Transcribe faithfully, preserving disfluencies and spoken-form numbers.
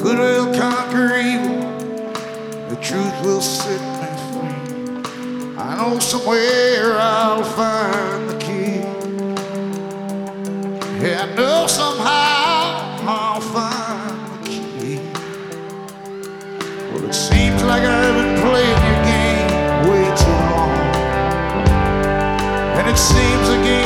Good will conquer evil, the truth will set me free. I know somewhere I'll find the key. Yeah, I know somehow I'll find the key. Well, it seems like I've been playing your game way too long, and it seems the game